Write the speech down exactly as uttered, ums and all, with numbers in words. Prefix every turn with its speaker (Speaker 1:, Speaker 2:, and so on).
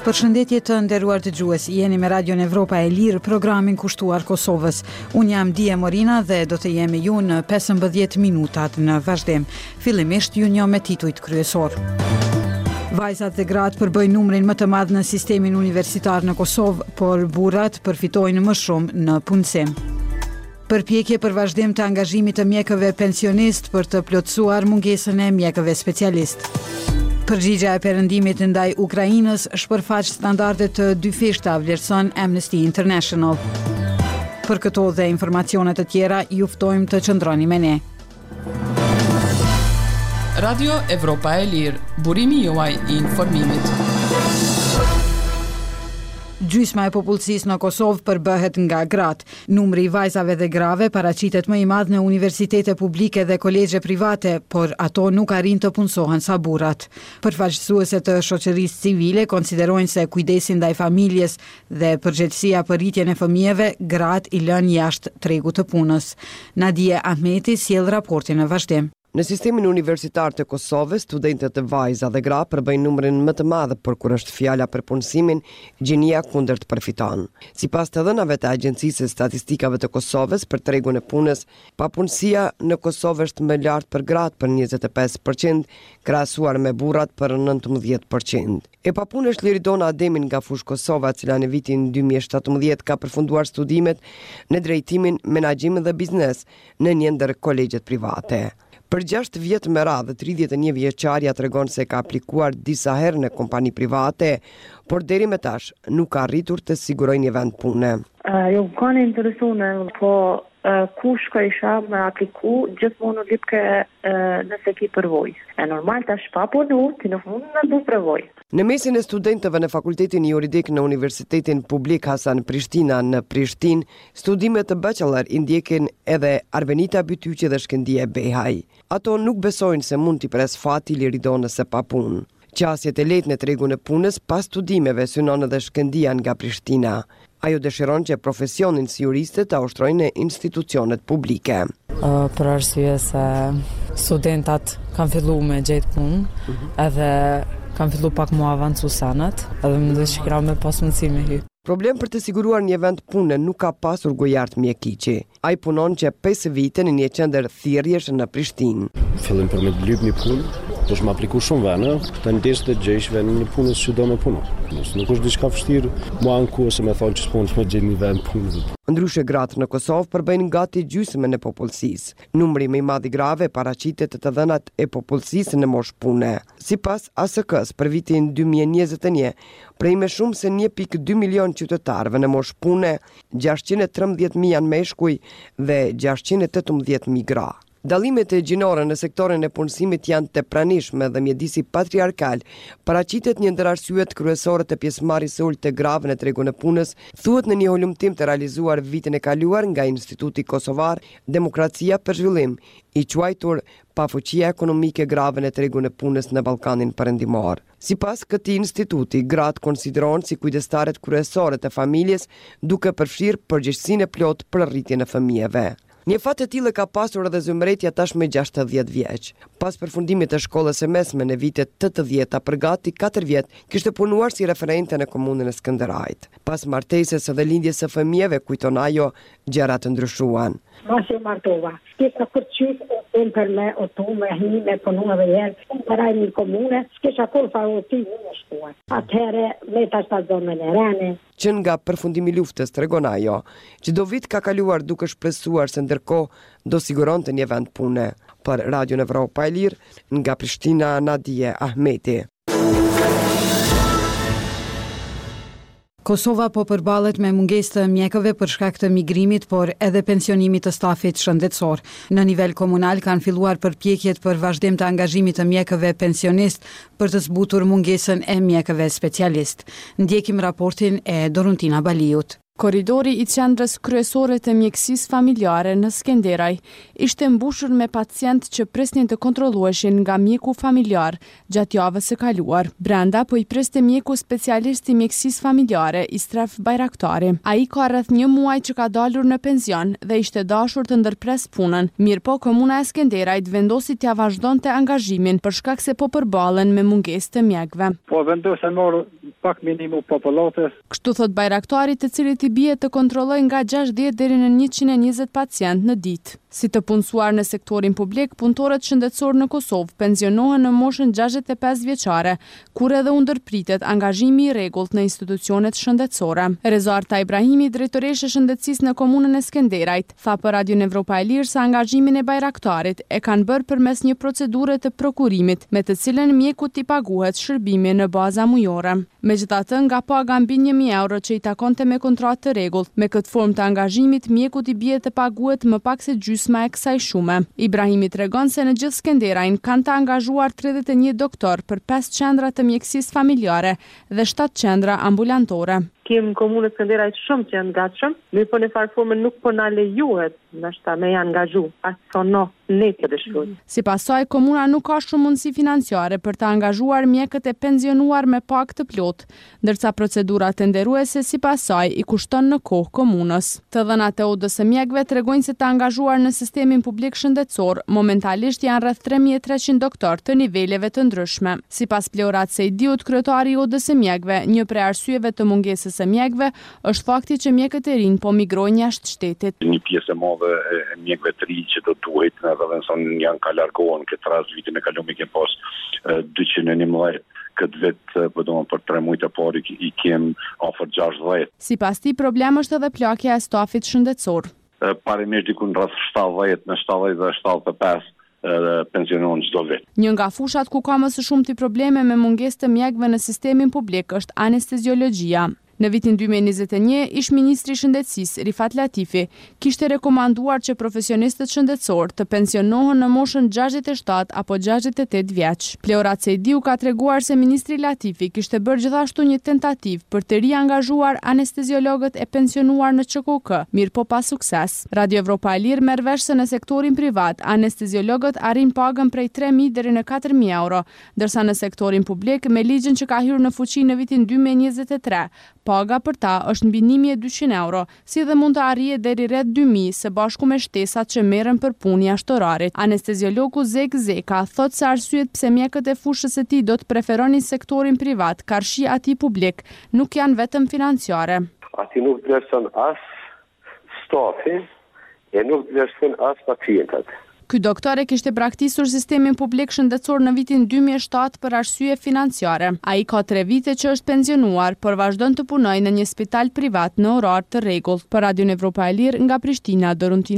Speaker 1: Përshëndetje të nderuar dëgjues, jeni me Radion Evropa e Lirë, programin kushtuar Kosovës. Unë jam Dia Morina dhe do të jemi ju në pesëmbëdhjetë minutat në vazhdim. Fillimisht ju njoh me titujt kryesor. Vajzat dhe gratë përbëjnë numrin më të madh në sistemin universitar në Kosovë, por burrat përfitojnë më shumë në punësim. Përpjekje për vazhdim të angazhimit të mjekëve pensionist për të plotësuar mungesën e mjekëve specialist. Përgjigja e perëndimit ndaj Ukrainës shpërfaq standardet të dyfishta, vlerëson Amnesty International. Për këto dhe informacione të tjera, ju ftojmë të qëndroni me ne.
Speaker 2: Radio Evropa e Lirë, burimi juaj i informimit.
Speaker 1: Gjysma e popullsisë në Kosovë përbëhet nga gratë. Numri i vajzave dhe grave paraqitet më i madh në universitete publike dhe kolegje private, por ato nuk arrin të punësohen sa burrat. Përfaqësuese të shoqërisë civile konsiderojnë se kujdesi ndaj familjes dhe përgjegjësia për rritjen e fëmijëve gratë i lënë jashtë tregut të punës. Nadia Ahmeti sjell raportin në vazhdim.
Speaker 3: Në sistemin universitar të Kosovës, studentët e vajza dhe gra përbëjnë numrin më të madh, por kur është fjala për punësimin, gjinia kundërt përfiton. Sipas të dhënave të Agjencisë së Statistikave të Kosovës për tregun e punës, papunësia në Kosovë është më lartë për gratë për njëzet e pesë përqind, krahasuar me burrat për nëntëmbëdhjetë përqind. E papunë është Liridona Ademin nga fushë Kosova, e cila në vitin dy mijë e shtatëmbëdhjetë ka përfunduar studimet në drejtimin, menaxhim dhe biznes në një ndër kolegjet private. Për gjashtë vjet me radhë, tridhjetë e një vjeçaria tregon se ka aplikuar disa herë në kompani private, por deri më tash nuk ka arritur të sigurojë një vend pune.
Speaker 4: Uh, jo kanë interesuar, po uh, kush ka isha me apliku, gjithmonë lip ke uh, nëse ki përvoj. E normal tash pa punu, ti nuk mund në du përvoj.
Speaker 3: Në mesin e studentëve në Fakultetin Juridik në Universitetin Publik Hasan Prishtina në Prishtinë, studimet të bachelor i ndjekin edhe Arbenita Bytyqi dhe Shkëndije Behaj. Ato nuk besojnë se mund t'i pres fati Liridonës së papunë. Qasjet e lehtë në tregun e punës pas studimeve synon edhe Shkëndija nga Prishtina. Ajo dëshiron që profesionin si juriste ta ushtrojnë në institucionet publike.
Speaker 5: Uh, për arsye se studentat kanë filluar me gjetë punë, mm-hmm. edhe kanë filluar pak më avancu sanat, edhe më dëshira me pas mundësi me hy.
Speaker 3: Problem për të siguruar një vend pune nuk ka pasur Gojart Mjekiqi. Ai punon që pesë vite në një qendër thirrjesh në Prishtinë.
Speaker 6: Fillim për me të lyp një punë, do shmë apliku shumë vene, të ndesh të gjesh vend një punës që do me puno. Nuk është diçka vështirë, mua në ku se me thonë që s'punës me gjenë një vend punës.
Speaker 3: Ndryshe gratë në Kosovë përbëjnë gati gjysmën e popullsisë. Numri më i madh i grave paraqitet të të dhënat e popullsisë në moshë pune. Sipas A S K-s për vitin dy mijë e njëzet e një, prej me shumë se një pikë dy milion qytetarëve në moshë pune, gjashtëqind e trembëdhjetë mijë janë meshkuj dhe gjashtëqind e tetëmbëdhjetë mijë gra. Dallimet e gjinore në sektorin e punësimit janë të pranishme dhe mjedisi patriarkal paraqitet një ndër arsyet kryesore të pjesëmarrjes së ulët të grave në tregun e punës, thuhet në një hulumtim të realizuar vitin e kaluar nga Instituti Kosovar Demokracia për Zhvillim, i quajtur pafuqia ekonomike grave në tregun e punës në Ballkanin Perëndimor. Sipas këtij instituti, gratë konsiderohen si kujdestaret kryesore të familjes, duke përfshirë përgjegjësinë e plotë për rritjen e fëmijëve. Një fat e tillë ka pasur edhe zymretja tash me gjashtëdhjetë vjeç. Pas përfundimit të shkollës së mesme në vitet tetëdhjetë për gati katër vjet, kishte punuar si referente në komunën e Skënderajt. Pas martesës dhe lindjes së fëmijëve, kujton ajo, gjërat ndryshuan.
Speaker 7: Mos e martova. S'kisha kur qysh e për me o tu me hi me punu edhe herë. Unë përaj një komune, s'kisha kur fa o ti në shtuar. Atëhere me ta shtazonë në rene.
Speaker 3: Që nga përfundimi luftës tregon ajo, që do vit ka kaluar duke shpresuar se ndërkohë do siguronte një vend pune. Për Radio Evropa e Lirë, nga Prishtina, Nadia Ahmeti.
Speaker 1: Kosova po përballet me mungesë të mjekëve për shkak të migrimit, por edhe pensionimit të stafit shëndetësor. Në nivel komunal kanë filluar përpjekjet për vazhdim të angazhimit të mjekëve pensionist për të zbutur mungesën e mjekëve specialist. Ndjekim raportin e Doruntina Baliut.
Speaker 8: Korridori i qendrës kryesore të mjekësisë familjare në Skenderaj ishte mbushur me pacientë që prisnin të kontrolluheshin nga mjeku familjar gjatë javës së kaluar. Brenda po i priste mjeku specialist i mjekësisë familjare Istref Bajraktari. Ai ka rreth një muaj që ka dalur në penzion dhe ishte dashur të ndërpres punën. Mirëpo komuna e Skenderajt vendosi t'ia vazhdonte angazhimin për shkak se po përballen me mungesë të mjekëve.
Speaker 9: Po vendosen marrë pak minimum popullatës.
Speaker 8: Kështu thot Bajraktari, të cilit i bie të kontrolloj nga gjashtëdhjetë deri në njëqind e njëzet pacient në ditë. Si të punësuar në sektorin publik, punëtorët shëndetësor në Kosovë pensionohen në moshën gjashtëdhjetë e pesë vjeçare, kur edhe u ndërpritet angazhimi i rregullt në institucionet shëndetësore. Rezarta Ibrahimi, drejtoreshe shëndetësisë në komunën e Skenderajt, tha për Radion Evropa e Lirë se angazhimin e Bajraktarit e kanë bërë përmes një procedure të prokurimit, me të cilën mjekut i paguhet shërbimi në baza mujore. Megjithatë, nga paga mbi një mijë euro që i takonte me kontratë të rregullt, me këtë formë të angazhimit mjekut i bie të paguhet më pak se gjysma e kësaj shume. Ibrahimi tregon se në gjithë Skenderajin kanë të angazhuar tridhjetë e një doktor për pesë qendra të mjekësisë familjare dhe shtatë qendra ambulantore.
Speaker 4: Kemë komunës Skenderajt shumë që janë gatshëm, mirë po në farë formë nuk po na lejuhet ndoshta me janë angazhu, as sono ne të dëshirojmë.
Speaker 8: Sipas saj, komuna nuk ka shumë mundësi financiare për të angazhuar mjekët e pensionuar me pak të plot, ndërsa procedura tenderuese sipas saj i kushton në kohë komunës. Të dhënat e udhës së mjekëve tregojnë se të angazhuar në sistemin publik shëndetësor momentalisht janë rreth tre mijë e treqind doktor të niveleve të ndryshme. Sipas Pleorat Sejdiut, kryetari i udhës së mjekëve, një prej arsyeve të mungesës së mjekëve është fakti që mjekët e rinj po migrojnë jashtë shtetit.
Speaker 10: Një pjesë e madhe e mjekëve të rinj që do duhet edhe nëson janë ka largohen këtë rast vitin e kaluar kemi pas dyqind e njëmbëdhjetë këtë vit, po domethënë për tre muajt e parë i kem afër gjashtëdhjetë.
Speaker 8: Sipas tij, problem është edhe plakja e stafit shëndetësor.
Speaker 10: Parimisht diku rreth shtatëdhjetë në shtatëdhjetë dhe shtatëdhjetë e pesë pensionon çdo vit.
Speaker 8: Një nga fushat ku ka më së shumti probleme me mungesë të mjekëve në sistemin publik është anesteziologjia. Në vitin dy mijë e njëzet e një, ish ministri i shëndetësisë Rifat Latifi kishte rekomanduar që profesionistët shëndetësor të pensionohen në moshën gjashtëdhjetë e shtatë apo gjashtëdhjetë e tetë vjeç. Pleorat Sejdiu ka treguar se ministri Latifi kishte bërë gjithashtu një tentativë për të riangazhuar anesteziologët e pensionuar në Q K K, mirë po pa sukses. Radio Evropa e Lirë merr vesh se në sektorin privat anesteziologët arrin pagën prej tre mijë deri në katër mijë euro, ndërsa në sektorin publik me ligjin që ka hyrë në fuqi në vitin dy mijë e njëzet e tre, paga për ta është mbi një mijë e dyqind euro, si dhe mund të arrije deri rreth dy mijë së bashku me shtesat që merren për punë jashtë orarit. Anesteziologu Zek Zeka thot se arsyet pse mjekët e fushës së tij do të preferonin sektorin privat, karshi atij publik, nuk janë vetëm financiare.
Speaker 11: Ati nuk vlerëson as stafi e nuk vlerëson as pacientët.
Speaker 8: Ky doktor e kishte braktisur sistemin publik shëndetësor në vitin dy mijë e shtatë për arsye financiare. Ai ka tre vite që është pensionuar, por vazhdon të punojë në një spital privat në orar të rregullt. Për Radion Evropa e Lirë nga Prishtina, Doruntina